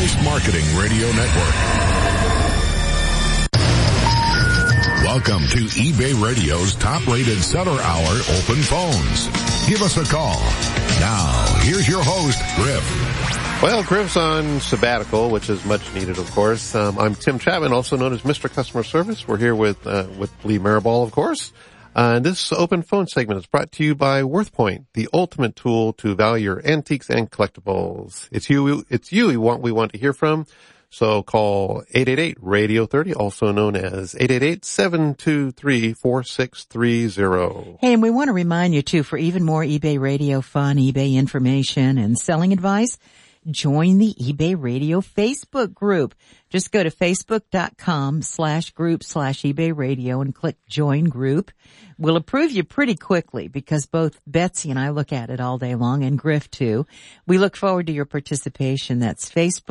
Voice Marketing Radio Network. Welcome to eBay Radio's top-rated seller hour open phones. Give us a call. Now, here's your host, Griff. Well, Griff's on sabbatical, which is much needed, of course. I'm Tim Chapman, also known as Mr. Customer Service. We're here with Lee Marable, of course. And this open phone segment is brought to you by WorthPoint, the ultimate tool to value your antiques and collectibles. It's you we want to hear from. So call 888-RADIO-30, also known as 888-723-4630. Hey, and we want to remind you, too, for even more eBay Radio fun, eBay information, and selling advice, join the eBay Radio Facebook group. Just go to facebook.com/group/eBay Radio and click Join Group. We'll approve you pretty quickly because both Betsy and I look at it all day long, and Griff too. We look forward to your participation. That's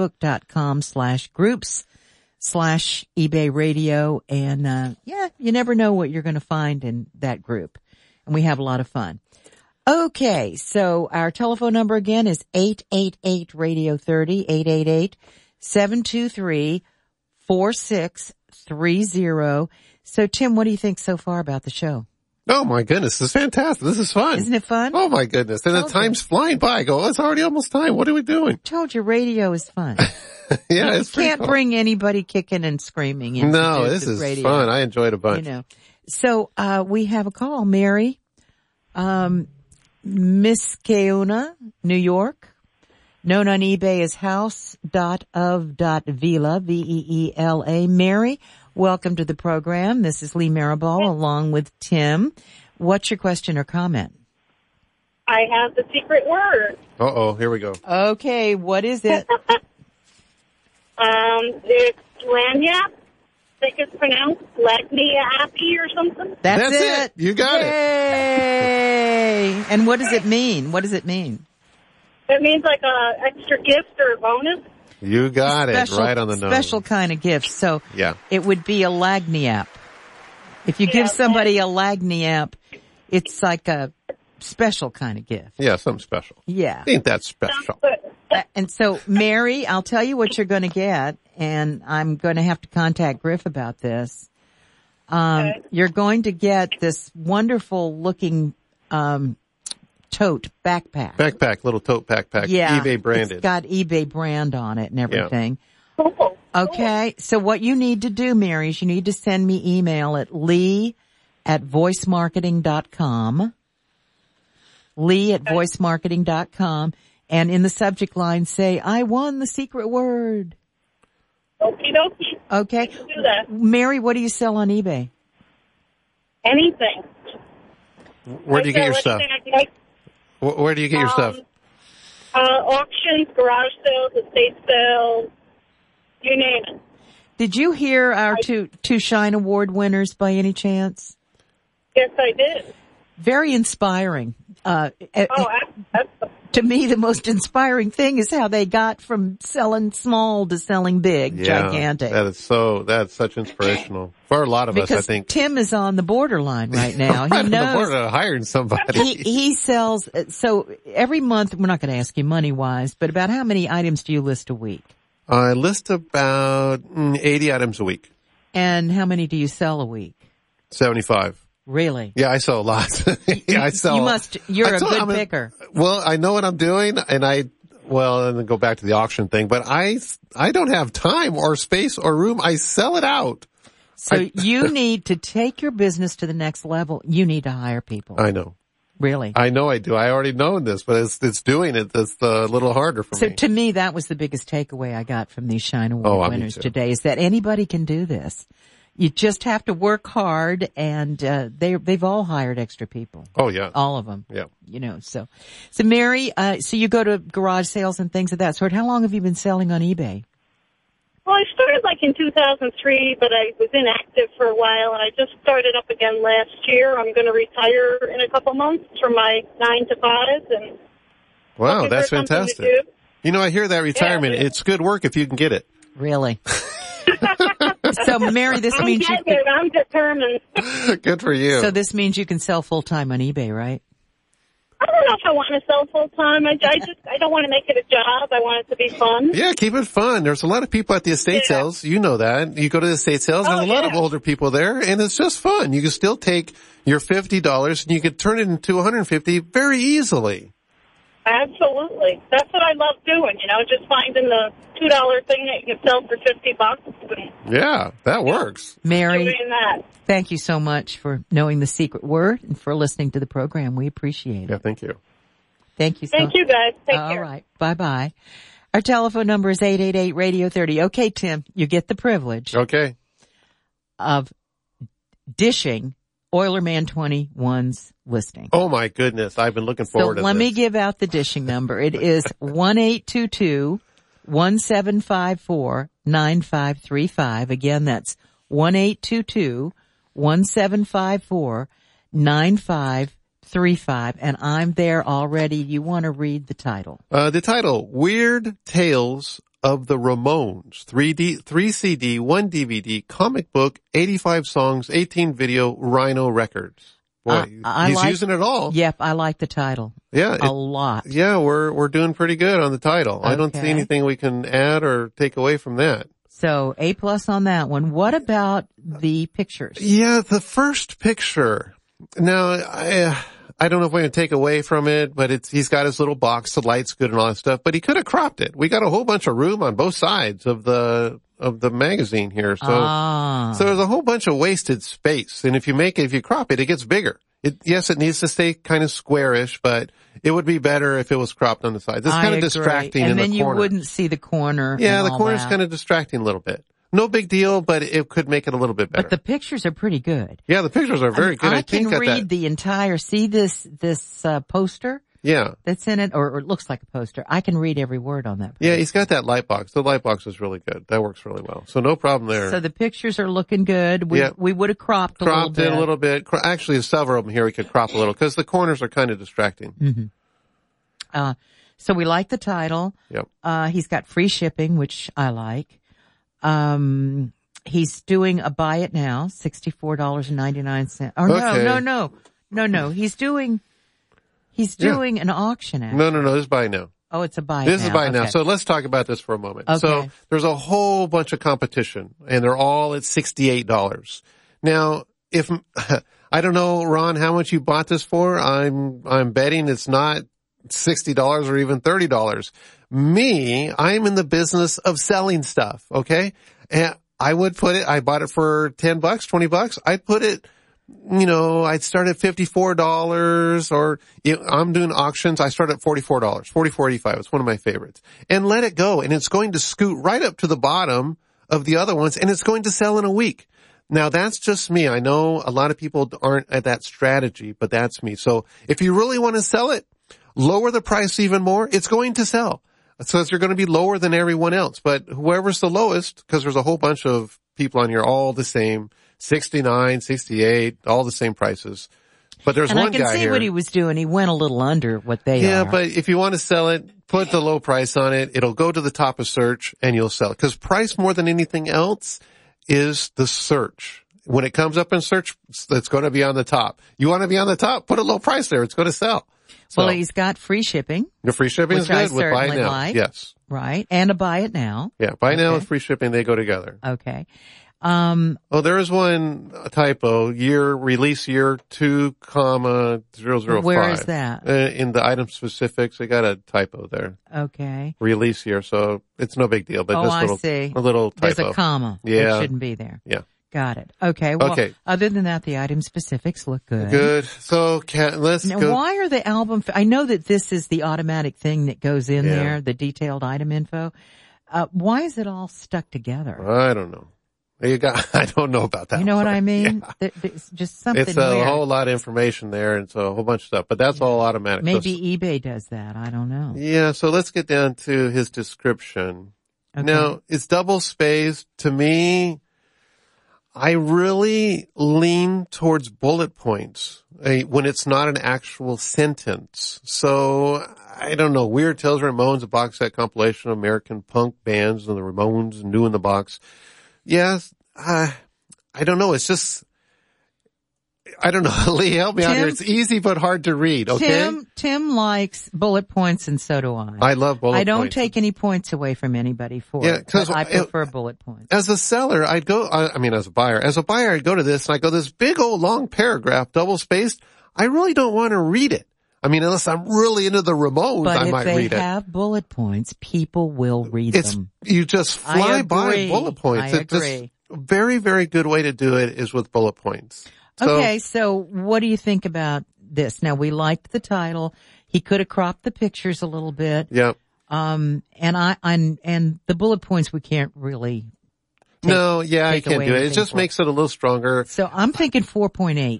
facebook.com/groups/eBay Radio. And, you never know what you're going to find in that group. And we have a lot of fun. Okay, so our telephone number again is 888-RADIO-30, 888-723-4630. So, Tim, what do you think so far about the show? Oh, my goodness. This is fantastic. This is fun. Isn't it fun? Oh, my goodness. And the time's flying by. I go, it's already almost time. What are we doing? I told you radio is fun. Yeah, it's You can't cool. bring anybody kicking and screaming. No, this is radio. fun. I enjoyed a bunch. You know. So, we have a call. Mary, Miss Keuna, New York, known on eBay as house.of.vila, Veela. Mary, welcome to the program. This is Lee Marable along with Tim. What's your question or comment? I have the secret word. Uh-oh, here we go. Okay, what is it? It's lagniappe. I think it's pronounced lagniappe or something. That's it. You got it. Yay! And what does it mean? What does it mean? It means like a extra gift or a bonus. You got Special, it right on the nose. Special kind of gift. So Yeah. it would be a lagniappe. If you give somebody a lagniappe, it's like a special kind of gift. Yeah, something special. Yeah. Ain't that special? And so, Mary, I'll tell you what you're going to get, and I'm going to have to contact Griff about this. You're going to get this wonderful looking tote backpack. Backpack, little tote backpack. Yeah. eBay branded. It's got eBay brand on it and everything. Cool. Okay. So what you need to do, Mary, is you need to send me email at lee@voicemarketing.com. lee@voicemarketing.com. And in the subject line say, I won the secret word. Okie dokie. Okay. Do that. Mary, what do you sell on eBay? Anything. Where do you get your stuff? Where do you get your stuff? Auctions, garage sales, estate sales, you name it. Did you hear our two Shine Award winners by any chance? Yes, I did. Very inspiring. That's To me, the most inspiring thing is how they got from selling small to selling big, gigantic. That's such inspirational for a lot of because us, I think. Tim is on the borderline right now. Right He on the border knows of hiring somebody. he sells. So every month, we're not going to ask you money wise, but about how many items do you list a week? I list about 80 items a week. And how many do you sell a week? 75. Really? Yeah, I sell a lot. Yeah, I sell. You're a good picker. Well, I know what I'm doing, and then go back to the auction thing, but I don't have time or space or room. I sell it out. So you need to take your business to the next level. You need to hire people. I know. Really? I know I do. I already know this, but it's doing it. It's a little harder for me. So to me, that was the biggest takeaway I got from these Shine Award winners today is that anybody can do this. You just have to work hard, and they've all hired extra people. Oh yeah, all of them. Yeah, So Mary, so you go to garage sales and things of that sort. How long have you been selling on eBay? Well, I started like in 2003, but I was inactive for a while, and I just started up again last year. I'm going to retire in a couple months from my 9 to 5, and wow, that's fantastic. I hear that retirement. Yeah. It's good work if you can get it. Really. So, Mary, this means I'm determined. Good for you. So this means you can sell full time on eBay, right? I don't know if I want to sell full time. I don't want to make it a job. I want it to be fun. Yeah, keep it fun. There's a lot of people at the estate sales. You know that. You go to the estate sales, there's a lot of older people there, and it's just fun. You can still take your $50 and you can turn it into $150 very easily. Absolutely. That's what I love doing, just finding the $2 thing that you can sell for $50. Yeah, that works. Mary, doing that. Thank you so much for knowing the secret word and for listening to the program. We appreciate it. Yeah, thank you. Thank you so much. Thank you, guys. Take care. All right. Bye-bye. Our telephone number is 888-Radio-30. Okay, Tim, you get the privilege of dishing Oilerman 21's listing. Oh, my goodness. I've been looking forward to this. So let me give out the dishing number. It is 1-822-1754-9535. Again, that's 1-822-1754-9535. And I'm there already. You want to read the title? The title, Weird Tales of the Ramones, 3 CD, 1 DVD, comic book, 85 songs, 18 video, Rhino Records. Boy, he's using it all. Yep, I like the title. Yeah. A lot. Yeah, we're doing pretty good on the title. Okay. I don't see anything we can add or take away from that. So, A+ on that one. What about the pictures? Yeah, the first picture. Now, I don't know if we're going to take away from it, but he's got his little box, the light's good and all that stuff, but he could have cropped it. We got a whole bunch of room on both sides of the magazine here. So there's a whole bunch of wasted space. And if you crop it, it gets bigger. Yes, it needs to stay kind of squarish, but it would be better if it was cropped on the side. It's kind of distracting in the corner. And then you wouldn't see the corner. Yeah, the corner's kind of distracting a little bit. No big deal, but it could make it a little bit better. But the pictures are pretty good. Yeah, the pictures are very good. I can read the entire, see this poster? Yeah. That's in it, or it looks like a poster. I can read every word on that poster. Yeah, he's got that light box. The light box is really good. That works really well. So no problem there. So the pictures are looking good. We would have cropped it a little bit. Actually, there's several of them here we could crop a little because the corners are kind of distracting. Mm-hmm. So we like the title. Yep. He's got free shipping, which I like. He's doing a buy it now, $64.99. Oh, okay. No. He's doing an auction act. No. This is buy now. Oh, it's a buy This now. is buy now. So let's talk about this for a moment. Okay. So there's a whole bunch of competition and they're all at $68. Now, if, I don't know, Ron, how much you bought this for. I'm betting it's not $60 or even $30. I'm in the business of selling stuff. Okay. And I bought it for $10, $20. I'd put it, I'd start at $54 or I'm doing auctions. I start at $44, $44.85. It's one of my favorites and let it go. And it's going to scoot right up to the bottom of the other ones and it's going to sell in a week. Now that's just me. I know a lot of people aren't at that strategy, but that's me. So if you really want to sell it, lower the price even more. It's going to sell. So you're going to be lower than everyone else, but whoever's the lowest, because there's a whole bunch of people on here all the same, 69, 68, all the same prices. But there's one guy here. And I can see what he was doing. He went a little under what they are. Yeah, but if you want to sell it, put the low price on it. It'll go to the top of search and you'll sell it. Because price more than anything else is the search. When it comes up in search, it's going to be on the top. You want to be on the top? Put a low price there. It's going to sell. So, well, he's got free shipping. The free shipping is good with buy now. Like. Yes. Right. And a buy it now. Yeah. Buy now and free shipping, they go together. Okay. There is one typo. Release year 2,005. Where is that? In the item specifics, they got a typo there. Okay. Release year. So it's no big deal, but I see. A little typo. There's a comma. Yeah. It shouldn't be there. Yeah. Got it. Okay. Well, other than that, the item specifics look good. Good. So let's go. Why are the album, I know that this is the automatic thing that goes in there, the detailed item info. Why is it all stuck together? I don't know. I don't know about that. You know what I mean? Yeah. There's just something It's weird. a whole lot of information there, and so a whole bunch of stuff, but that's all automatic. Maybe eBay does that. I don't know. Yeah, so let's get down to his description. Okay. Now, it's double spaced. To me, I really lean towards bullet points when it's not an actual sentence. So, I don't know. Weird Tales of Ramones, a box set compilation of American punk bands and the Ramones, new in the box. Yes, I don't know. It's just, I don't know. Lee, help me out here. It's easy but hard to read, okay? Tim likes bullet points, and so do I. I love bullet points. I don't take any points away from anybody for it, but I prefer bullet points. As a seller, as a buyer, I'd go to this, and I go, this big old long paragraph, double-spaced, I really don't want to read it. I mean, unless I'm really into the Ramones, I might read it. But if they have bullet points, people will read them. You just fly by bullet points. I agree. A very, very good way to do it is with bullet points. So what do you think about this? Now, we liked the title. He could have cropped the pictures a little bit. Yep. And the bullet points we can't really I can't do it. It just makes it a little stronger. So I'm thinking 4.8.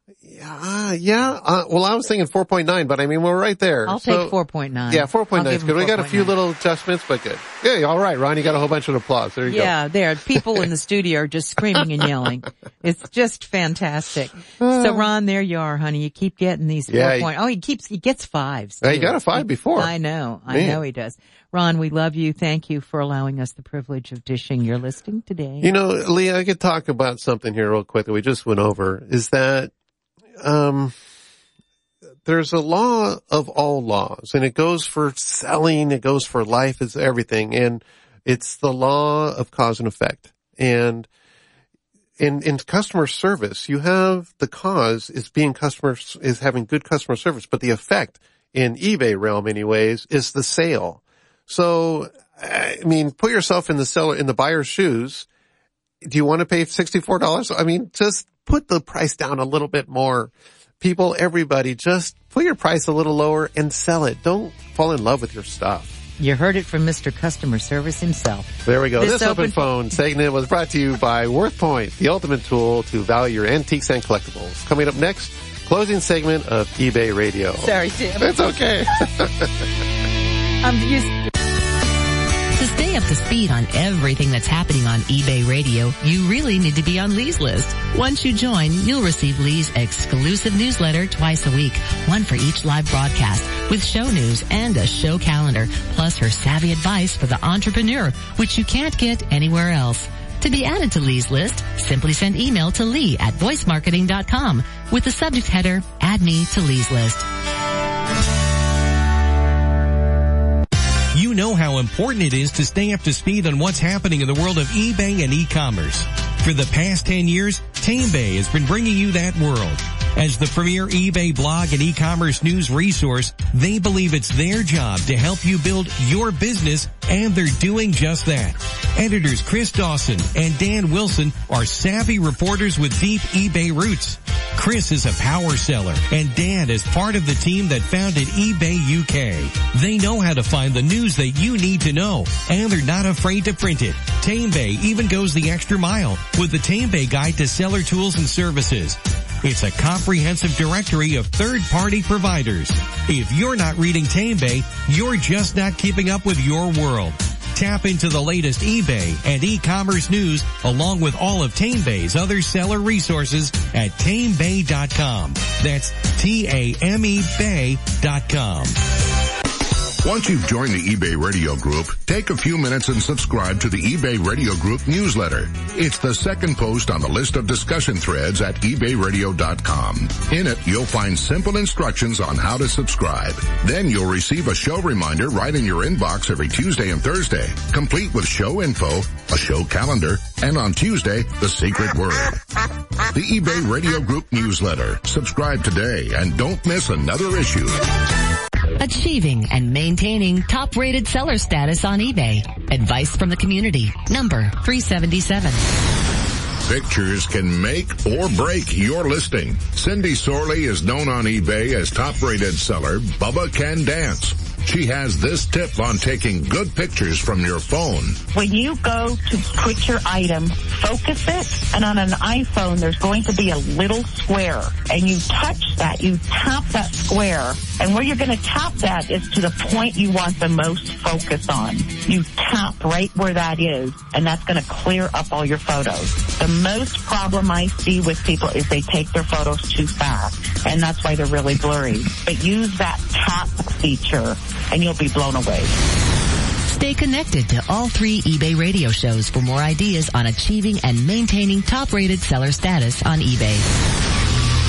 Well, I was thinking 4.9, but I mean, we're right there. I'll take 4.9. Yeah, 4.9 is good. We got a few little adjustments, but good. Yeah, all right, Ron, you got a whole bunch of applause. There you go. Yeah, there. People in the studio are just screaming and yelling. It's just fantastic. So, Ron, there you are, honey. You keep getting these 4 points. Oh, he gets fives. He got a 5 before. I know he does. Ron, we love you. Thank you for allowing us the privilege of dishing your listing today. You know, Lee, I could talk about something here real quick that we just went over, is that there's a law of all laws, and it goes for selling, it goes for life, it's everything, and it's the law of cause and effect. And in customer service, you have the cause is having good customer service, but the effect in eBay realm anyways is the sale. So, I mean, put yourself in the buyer's shoes. Do you want to pay $64? I mean, just put the price down a little bit more. People, everybody, just put your price a little lower and sell it. Don't fall in love with your stuff. You heard it from Mr. Customer Service himself. There we go. This open phone segment was brought to you by WorthPoint, the ultimate tool to value your antiques and collectibles. Coming up next, closing segment of eBay Radio. Sorry, Tim. It's okay. To stay up to speed on everything that's happening on eBay Radio, you really need to be on Lee's list. Once you join, you'll receive Lee's exclusive newsletter twice a week, one for each live broadcast, with show news and a show calendar, plus her savvy advice for the entrepreneur, which you can't get anywhere else. To be added to Lee's list, simply send email to lee@voicemarketing.com with the subject header, Add Me to Lee's List. You know how important it is to stay up to speed on what's happening in the world of eBay and e-commerce. For the past 10 years, TameBay has been bringing you that world. As the premier eBay blog and e-commerce news resource, they believe it's their job to help you build your business, and they're doing just that. Editors Chris Dawson and Dan Wilson are savvy reporters with deep eBay roots. Chris is a power seller, and Dan is part of the team that founded eBay UK. They know how to find the news that you need to know, and they're not afraid to print it. TameBay even goes the extra mile with the TameBay Guide to Seller Tools and Services. It's a comprehensive directory of third-party providers. If you're not reading TameBay, you're just not keeping up with your world. Tap into the latest eBay and e-commerce news along with all of TameBay's other seller resources at TameBay.com. That's TAMEBay.com. Once you've joined the eBay Radio Group, take a few minutes and subscribe to the eBay Radio Group newsletter. It's the second post on the list of discussion threads at eBayRadio.com. In it, you'll find simple instructions on how to subscribe. Then you'll receive a show reminder right in your inbox every Tuesday and Thursday, complete with show info, a show calendar, and on Tuesday, the secret word. The eBay Radio Group newsletter. Subscribe today and don't miss another issue. Achieving and maintaining top-rated seller status on eBay. Advice from the community. Number 377. Pictures can make or break your listing. Cindy Sorley is known on eBay as top-rated seller Bubba Can Dance. She has this tip on taking good pictures from your phone. When you go to put your item, focus it, and on an iPhone there's going to be a little square, and you touch that, you tap that square, and where you're going to tap that is to the point you want the most focus on. You tap right where that is, and that's going to clear up all your photos. The most problem I see with people is they take their photos too fast, and that's why they're really blurry. But use that tap feature, and you'll be blown away. Stay connected to all 3 eBay radio shows for more ideas on achieving and maintaining top-rated seller status on eBay.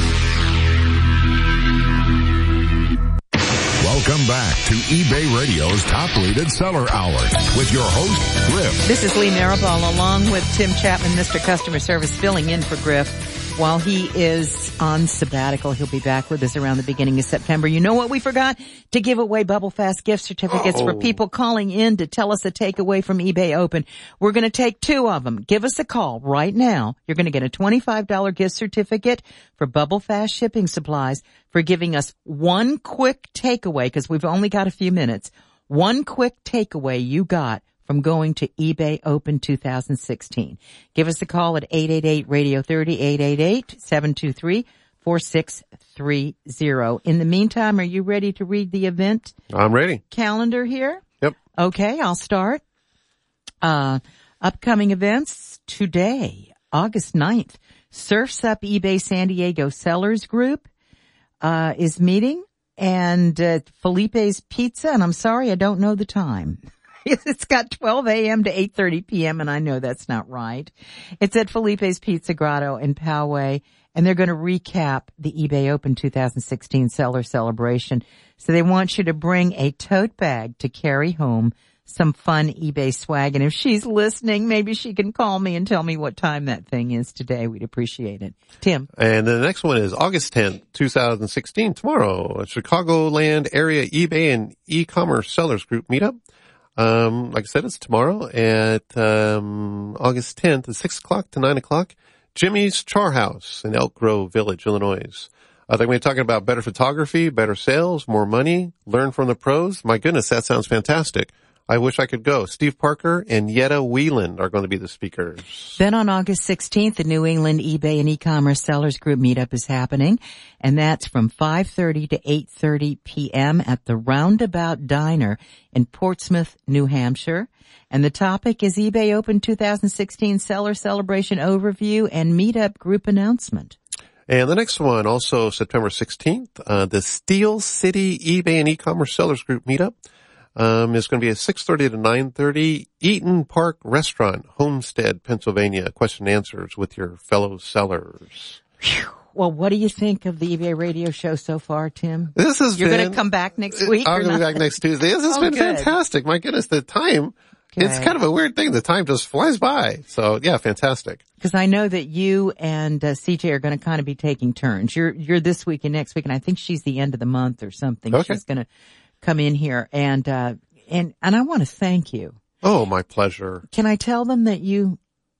Welcome back to eBay Radio's top-rated seller hour with your host, Griff. This is Lee Maribel along with Tim Chapman, Mr. Customer Service, filling in for Griff while he is on sabbatical. He'll be back with us around the beginning of September. You know what we forgot? To give away Bubble Fast gift certificates for people calling in to tell us a takeaway from eBay Open. We're going to take 2 of them. Give us a call right now. You're going to get a $25 gift certificate for Bubble Fast shipping supplies for giving us one quick takeaway, because we've only got a few minutes. One quick takeaway you got from going to eBay Open 2016. Give us a call at 888-Radio-30, 888-723-4630. In the meantime, are you ready to read the event? I'm ready. Calendar here? Yep. Okay, I'll start. Upcoming events today, August 9th. Surf's Up eBay San Diego Sellers Group is meeting, and Felipe's Pizza, and I'm sorry, I don't know the time. It's got 12 a.m. to 8:30 p.m., and I know that's not right. It's at Felipe's Pizza Grotto in Poway, and they're going to recap the eBay Open 2016 Seller Celebration. So they want you to bring a tote bag to carry home some fun eBay swag. And if she's listening, maybe she can call me and tell me what time that thing is today. We'd appreciate it. Tim. And the next one is August 10th, 2016, tomorrow, a Chicagoland area eBay and e-commerce sellers group meetup. Like I said, it's tomorrow at August 10th at 6 o'clock to 9 o'clock. Jimmy's Char House in Elk Grove Village, Illinois. They're going to be talking about better photography, better sales, more money, learn from the pros. My goodness, that sounds fantastic. I wish I could go. Steve Parker and Yetta Whelan are going to be the speakers. Then on August 16th, the New England eBay and e-commerce sellers group meetup is happening, and that's from 5:30 to 8:30 p.m. at the Roundabout Diner in Portsmouth, New Hampshire. And the topic is eBay Open 2016 Seller Celebration Overview and Meetup Group Announcement. And the next one, also September 16th, the Steel City eBay and e-commerce sellers group meetup. Is going to be at 6:30 to 9:30, Eaton Park Restaurant, Homestead, Pennsylvania. Question and answers with your fellow sellers. Whew. Well, what do you think of the eBay radio show so far, Tim? This has You're going to come back next week? I'm going to be back next Tuesday. This has been fantastic. My goodness, the time, it's kind of a weird thing. The time just flies by. So, yeah, fantastic. Because I know that you and CJ are going to kind of be taking turns. You're this week and next week, and I think she's the end of the month or something. Okay. She's going to come in here, and I want to thank you. Oh, my pleasure. Can I tell them that you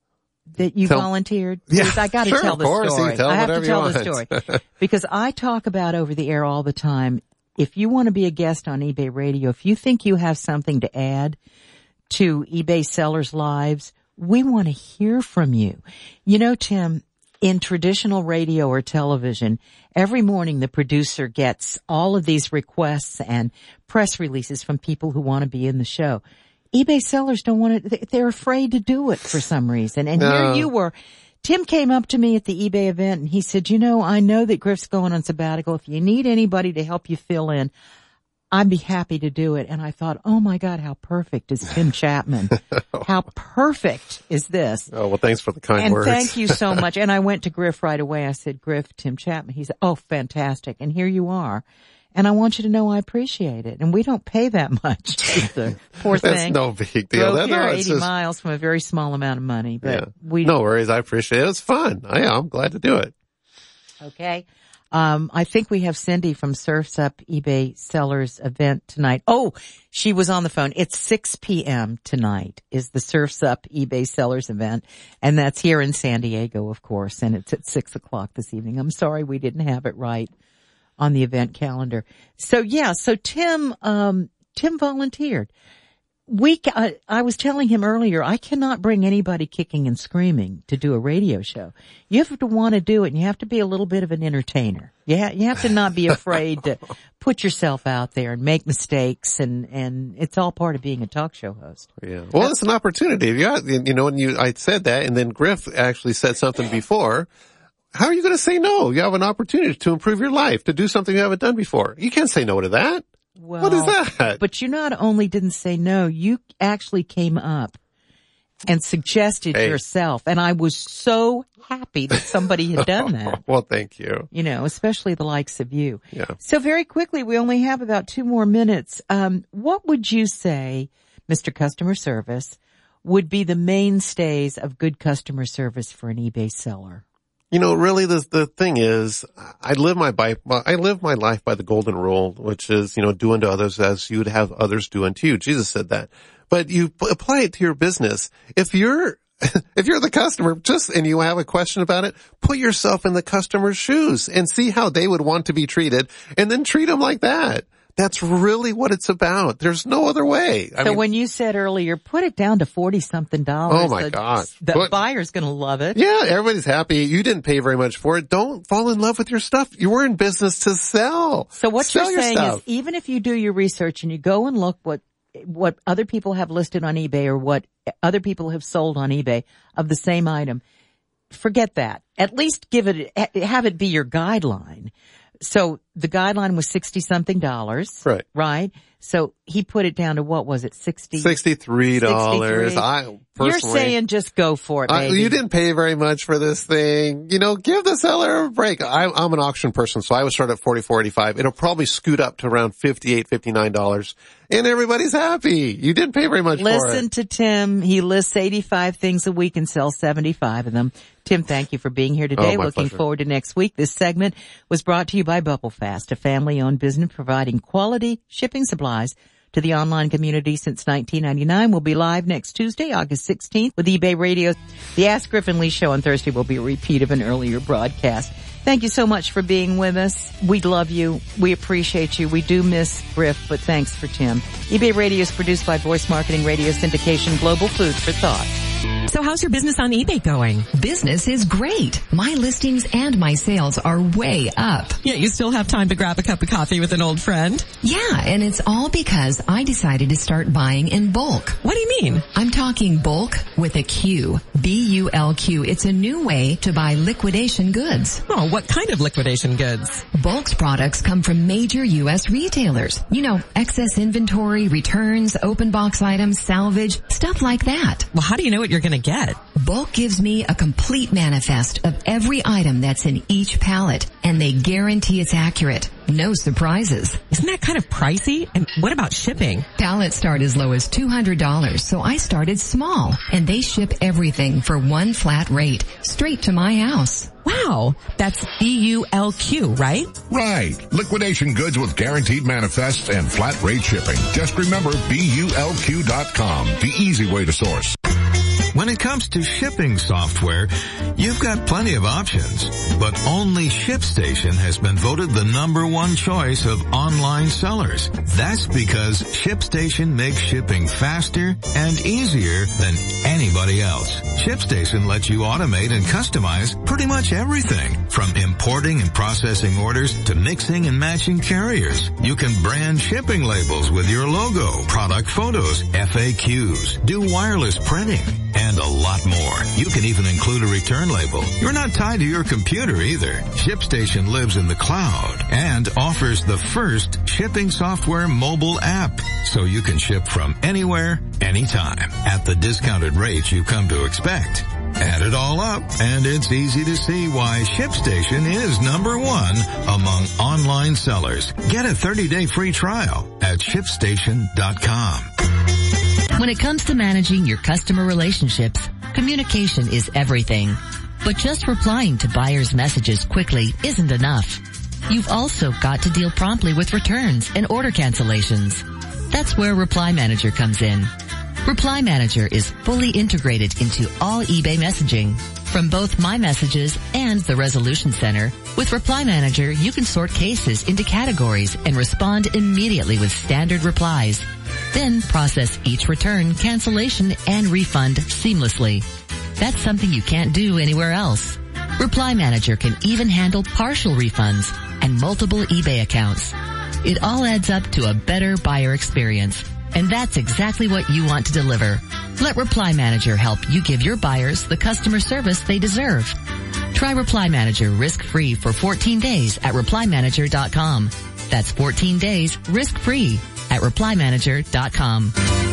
volunteered? Yeah, I got to sure, tell the story. I have to tell the story because I talk about over the air all the time. If you want to be a guest on eBay Radio, if you think you have something to add to eBay sellers' lives, we want to hear from you. You know, Tim, in traditional radio or television, every morning the producer gets all of these requests and press releases from people who want to be in the show. eBay sellers don't want to, they're afraid to do it for some reason. And here you were. Tim came up to me at the eBay event and he said, you know, I know that Griff's going on sabbatical. If you need anybody to help you fill in, I'd be happy to do it. And I thought, oh my God, how perfect is Tim Chapman? How perfect is this? Oh, well, thanks for the kind words. And thank you so much. And I went to Griff right away. I said, Griff, Tim Chapman. He said, oh, fantastic. And here you are. And I want you to know I appreciate it. And we don't pay that much. The poor thing. That's no big deal. Drove here 80 miles from a very small amount of money. But no worries. I appreciate it. It's fun. I'm glad to do it. Okay. I think we have Cindy from Surf's Up eBay Sellers event tonight. Oh, she was on the phone. It's 6 p.m. tonight is the Surf's Up eBay Sellers event. And that's here in San Diego, of course. And it's at 6 o'clock this evening. I'm sorry we didn't have it right on the event calendar. So Tim volunteered. I was telling him earlier, I cannot bring anybody kicking and screaming to do a radio show. You have to want to do it, and you have to be a little bit of an entertainer. You have to not be afraid to put yourself out there and make mistakes, and it's all part of being a talk show host. Yeah. Well, it's an opportunity. I said that, and then Griff actually said something before. How are you going to say no? You have an opportunity to improve your life, to do something you haven't done before. You can't say no to that. Well, what is that? But you not only didn't say no, you actually came up and suggested yourself. And I was so happy that somebody had done that. Well, thank you. You know, especially the likes of you. Yeah. So very quickly, we only have about 2 more minutes. What would you say, Mr. Customer Service, would be the mainstays of good customer service for an eBay seller? You know, really the thing is, I live my life by the golden rule, which is, you know, do unto others as you would have others do unto you. Jesus said that. But you apply it to your business. If you're the customer, and you have a question about it, put yourself in the customer's shoes and see how they would want to be treated, and then treat them like that. That's really what it's about. There's no other way. I mean, when you said earlier, put it down to $40-something. Oh my God. The buyer's going to love it. Yeah, everybody's happy. You didn't pay very much for it. Don't fall in love with your stuff. You were in business to sell. So what sell you're saying stuff. is, even if you do your research and you go and look what other people have listed on eBay or what other people have sold on eBay of the same item, forget that. At least have it be your guideline. So the guideline was $60-something. Right. Right? So he put it down to, what was it, $63. You're saying just go for it, baby. You didn't pay very much for this thing. You know, give the seller a break. I'm an auction person, so I would start at $44.85. It'll probably scoot up to around $58, $59. And everybody's happy. You didn't pay very much for it. Listen to Tim. He lists 85 things a week and sells 75 of them. Tim, thank you for being here today. Looking forward to next week. This segment was brought to you by BubbleFast, a family-owned business providing quality shipping supplies to the online community since 1999. We'll be live next Tuesday, August 16th with eBay Radio. The Ask Griff and Lee show on Thursday will be a repeat of an earlier broadcast. Thank you so much for being with us. We love you. We appreciate you. We do miss Griff, but thanks for Tim. eBay Radio is produced by Voice Marketing Radio Syndication, Global Food for Thought. So how's your business on eBay going? Business is great. My listings and my sales are way up. Yeah, you still have time to grab a cup of coffee with an old friend? Yeah, and it's all because I decided to start buying in bulk. What do you mean? I'm talking bulk with a Q. B-U-L-Q. It's a new way to buy liquidation goods. Oh, what kind of liquidation goods? Bulk's products come from major U.S. retailers. You know, excess inventory, returns, open box items, salvage, stuff like that. Well, how do you know what you're going to get? Bulk gives me a complete manifest of every item that's in each pallet, and they guarantee it's accurate. No surprises. Isn't that kind of pricey? And what about shipping? Pallets start as low as $200, so I started small, and they ship everything for one flat rate, straight to my house. Wow, that's B-U-L-Q, right? Right. Liquidation goods with guaranteed manifests and flat rate shipping. Just remember BULQ.com, the easy way to source. When it comes to shipping software, you've got plenty of options, but only ShipStation has been voted the #1 choice of online sellers. That's because ShipStation makes shipping faster and easier than anybody else. ShipStation lets you automate and customize pretty much everything, from importing and processing orders to mixing and matching carriers. You can brand shipping labels with your logo, product photos, FAQs, do wireless printing, and a lot more. You can even include a return label. You're not tied to your computer either. ShipStation lives in the cloud and offers the first shipping software mobile app, so you can ship from anywhere, anytime, at the discounted rates you come to expect. Add it all up, and it's easy to see why ShipStation is #1 among online sellers. Get a 30-day free trial at ShipStation.com. When it comes to managing your customer relationships, communication is everything. But just replying to buyers' messages quickly isn't enough. You've also got to deal promptly with returns and order cancellations. That's where Reply Manager comes in. Reply Manager is fully integrated into all eBay messaging. From both My Messages and the Resolution Center, with Reply Manager, you can sort cases into categories and respond immediately with standard replies. Then process each return, cancellation, and refund seamlessly. That's something you can't do anywhere else. Reply Manager can even handle partial refunds and multiple eBay accounts. It all adds up to a better buyer experience. And that's exactly what you want to deliver. Let Reply Manager help you give your buyers the customer service they deserve. Try Reply Manager risk-free for 14 days at ReplyManager.com. That's 14 days risk-free at ReplyManager.com.